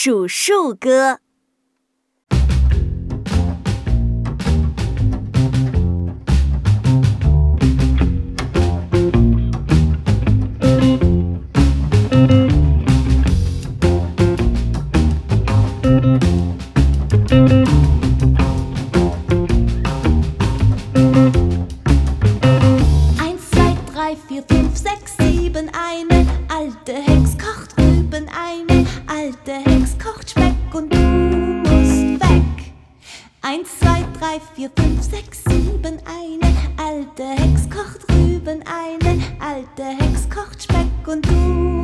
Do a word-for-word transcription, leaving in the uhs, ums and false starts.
数数歌。 Vier, fünf, sechs, sieben, eine alte Hex kocht Rüben, eine alte Hex kocht Speck und du musst weg. Eins, zwei, drei, vier, fünf, sechs, sieben, eine alte Hex kocht Rüben, eine alte Hex kocht Speck und du